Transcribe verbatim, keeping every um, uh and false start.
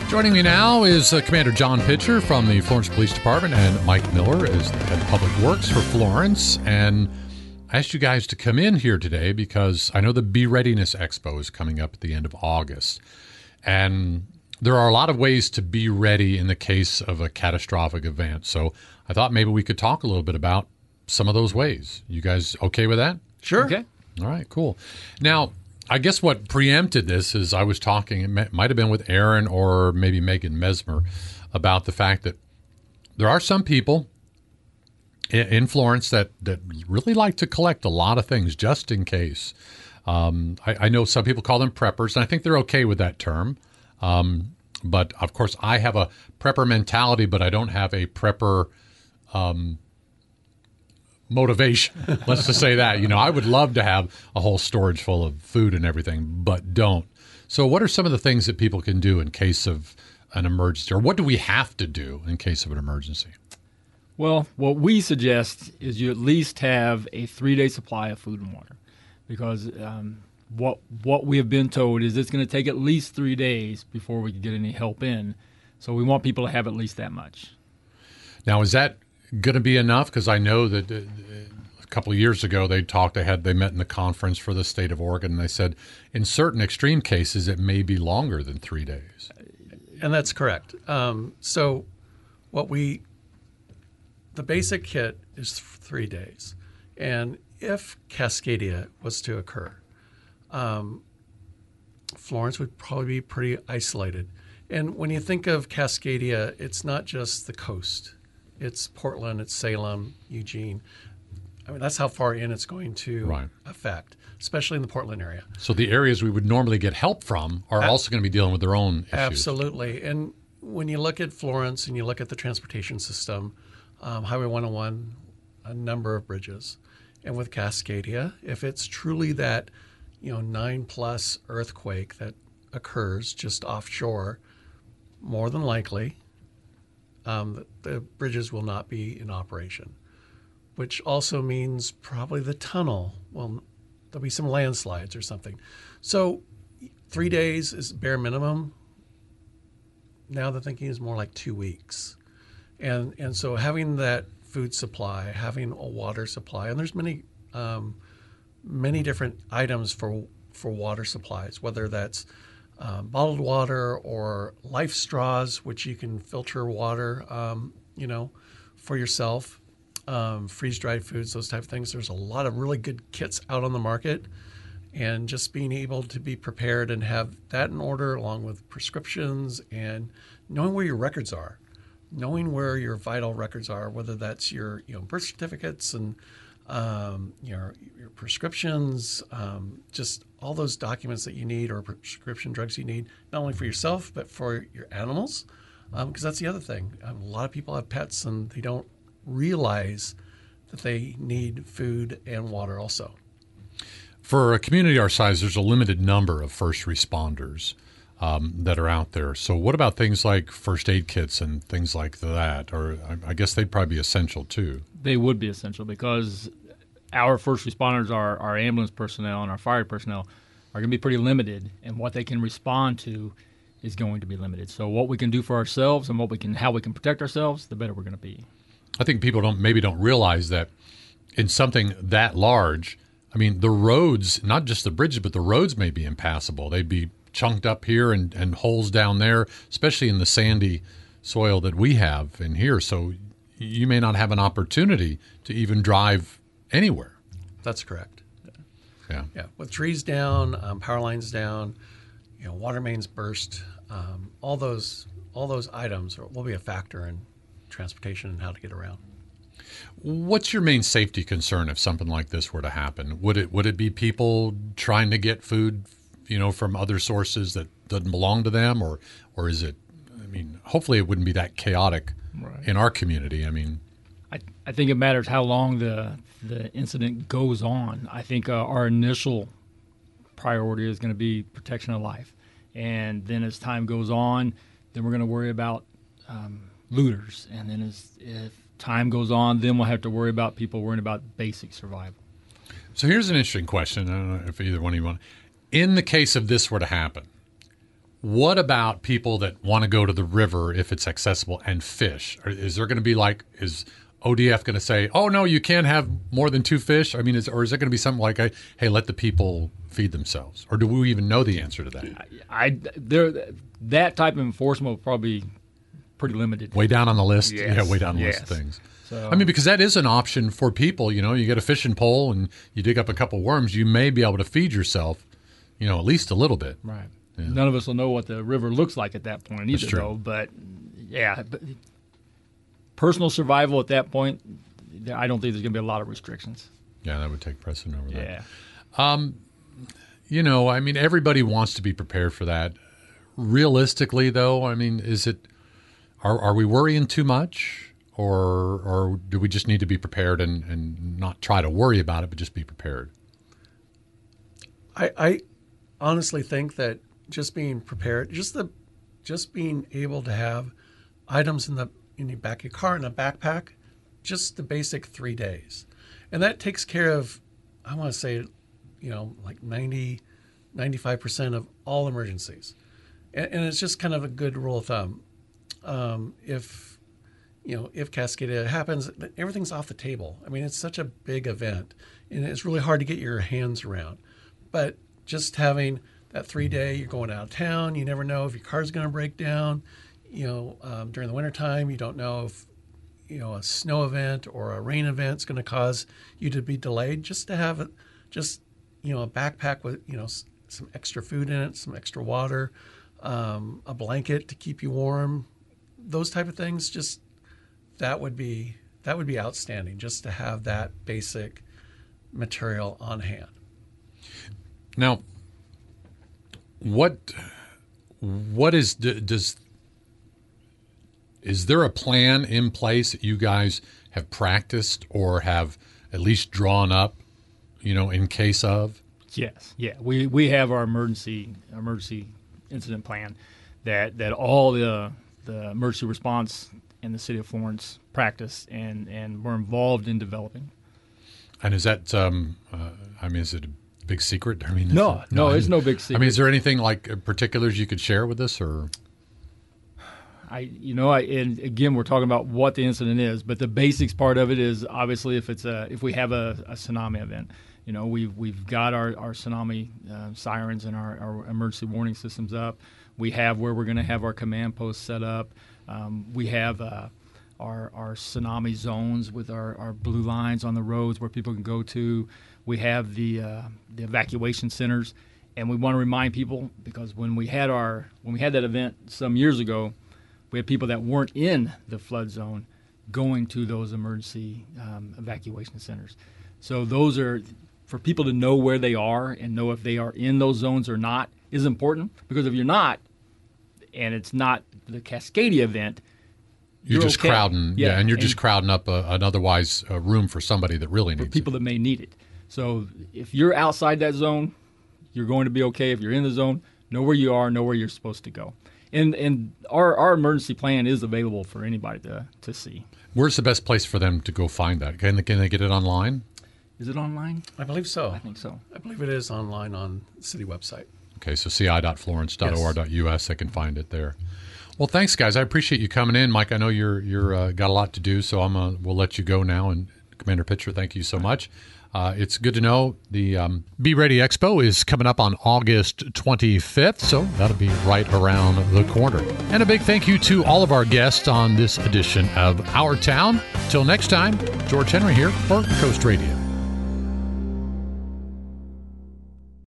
Joining me now is uh, Commander John Pitcher from the Florence Police Department, and Mike Miller is the head of Public Works for Florence. And I asked you guys to come in here today because I know the Be Readiness Expo is coming up at the end of August. And there are a lot of ways to be ready in the case of a catastrophic event. So I thought maybe we could talk a little bit about some of those ways. You guys okay with that? Sure. Okay. All right, cool. Now, I guess what preempted this is I was talking, it might have been with Aaron or maybe Megan Mesmer, about the fact that there are some people in Florence that, that really like to collect a lot of things just in case. Um, I, I know some people call them preppers, and I think they're okay with that term. Um, but, of course, I have a prepper mentality, but I don't have a prepper um motivation. Let's just say that. You know, I would love to have a whole storage full of food and everything, but don't. So what are some of the things that people can do in case of an emergency, or what do we have to do in case of an emergency? Well, what we suggest is you at least have a three-day supply of food and water, because um, what what we have been told is it's going to take at least three days before we can get any help in. So we want people to have at least that much. Now, is that going to be enough? Because I know that uh, a couple of years ago they talked. They had they met in the conference for the state of Oregon, and they said in certain extreme cases it may be longer than three days. And that's correct. Um, so, what we the basic kit is three days, and if Cascadia was to occur, um, Florence would probably be pretty isolated. And when you think of Cascadia, it's not just the coast. It's Portland, it's Salem, Eugene. I mean, that's how far in it's going to Right. affect, especially in the Portland area. So the areas we would normally get help from are A- also going to be dealing with their own issues. Absolutely. And when you look at Florence and you look at the transportation system, um, Highway one oh one, a number of bridges. And with Cascadia, if it's truly that, you know, nine plus earthquake that occurs just offshore, more than likely, Um, the, the bridges will not be in operation, which also means probably the tunnel. Well, there'll be some landslides or something. So three days is bare minimum. Now the thinking is more like two weeks. And and so having that food supply, having a water supply, and there's many um, many different items for for water supplies, whether that's Um, bottled water or life straws, which you can filter water, um, you know, for yourself, um, freeze-dried foods, those type of things. There's a lot of really good kits out on the market, and just being able to be prepared and have that in order along with prescriptions and knowing where your records are, knowing where your vital records are, whether that's your, you know, birth certificates and Um, your your prescriptions, um, just all those documents that you need, or prescription drugs you need, not only for yourself but for your animals, because um, that's the other thing. Um, a lot of people have pets and they don't realize that they need food and water also. For a community our size, there's a limited number of first responders um, that are out there. So what about things like first aid kits and things like that? Or I, I guess they'd probably be essential too. They would be essential because our first responders, our, our ambulance personnel and our fire personnel are going to be pretty limited, and what they can respond to is going to be limited. So what we can do for ourselves and what we can, how we can protect ourselves, the better we're going to be. I think people don't maybe don't realize that in something that large, I mean, the roads, not just the bridges, but the roads may be impassable. They'd be chunked up here and, and holes down there, especially in the sandy soil that we have in here. So you may not have an opportunity to even drive anywhere. That's correct. Yeah. Yeah. With trees down, um, power lines down, you know, water mains burst, um, all those all those items are, will be a factor in transportation and how to get around. What's your main safety concern if something like this were to happen? Would it would it be people trying to get food, you know, from other sources that doesn't belong to them, or or is it? I mean, hopefully it wouldn't be that chaotic Right. in our community. I mean, I, I think it matters how long the the incident goes on. I think uh, our initial priority is going to be protection of life, and then as time goes on, then we're going to worry about um, looters, and then as if time goes on, then we'll have to worry about people worrying about basic survival. so here's an interesting question. I don't know if either one of you want. In the case of this were to happen, what about people that want to go to the river if it's accessible and fish? Or is there going to be like, is O D F going to say, oh, no, you can't have more than two fish? I mean, is, or is it going to be something like, hey, let the people feed themselves? Or do we even know the answer to that? I, I there that type of enforcement will probably be pretty limited. Way down on the list? Yes. Yeah, way down the yes. list of things. So, I mean, because that is an option for people. You know, you get a fishing pole and you dig up a couple worms, you may be able to feed yourself, you know, at least a little bit. Right. Yeah. None of us will know what the river looks like at that point either, though. But, yeah, but personal survival at that point, I don't think there's going to be a lot of restrictions. Yeah, that would take precedent over that. Yeah. Um, you know, I mean, everybody wants to be prepared for that. Realistically, though, I mean, is it are are we worrying too much, or or do we just need to be prepared and, and not try to worry about it, but just be prepared? I, I honestly think that just being prepared, just the just being able to have items in the in the back of your car in a backpack, just the basic three days, and that takes care of, I want to say, you know, like ninety, ninety-five percent of all emergencies. And, and it's just kind of a good rule of thumb. Um, if, you know, if Cascadia happens, everything's off the table. I mean, it's such a big event, and it's really hard to get your hands around. But just having that three day, you're going out of town, you never know if your car's going to break down. You know, um, during the wintertime, you don't know if, you know, a snow event or a rain event is going to cause you to be delayed. Just to have a, just, you know, a backpack with, you know, s- some extra food in it, some extra water, um, a blanket to keep you warm, those type of things. Just that would be that would be outstanding. Just to have that basic material on hand. Now, what what is does is there a plan in place that you guys have practiced or have at least drawn up, you know, in case of? Yes, yeah, we we have our emergency emergency incident plan that that all the the emergency response in the city of Florence practice and and we're involved in developing. And is that um, uh, I mean, is it a big secret? I mean, No, it, no, I it's mean, no big secret. I mean, is there anything like particulars you could share with us, or? I, you know, I, and again, we're talking about what the incident is, but the basics part of it is obviously if it's a if we have a, a tsunami event, you know, we've we've got our our tsunami uh, sirens and our, our emergency warning systems up. We have where we're going to have our command posts set up. Um, we have uh, our our tsunami zones with our, our blue lines on the roads where people can go to. We have the uh, the evacuation centers, and we want to remind people because when we had our when we had that event some years ago, we had people that weren't in the flood zone going to those emergency um, evacuation centers. So those are, for people to know where they are and know if they are in those zones or not is important, because if you're not, and it's not the Cascadia event, You're, you're just okay. crowding, yeah, Yeah, and you're and- just crowding up a, an otherwise uh, room for somebody that really for needs people that may need it. So if you're outside that zone, you're going to be okay. If you're in the zone, know where you are, know where you're supposed to go. And and our, our emergency plan is available for anybody to, to see. it. Where's the best place for them to go find that? Can they, can they get it online? Is it online? I believe so. I think so. I believe it is online on the city website. Okay, so c i dot florence dot o r dot u s, they can find it there. Well, thanks, guys. I appreciate you coming in, Mike. I know you're you're uh, got a lot to do, so I'm uh, we'll let you go now. And Commander Pitcher, thank you so much. Uh, it's good to know the um, Be Ready Expo is coming up on August twenty-fifth, so that'll be right around the corner. And a big thank you to all of our guests on this edition of Our Town. Till next time, George Henry here for Coast Radio.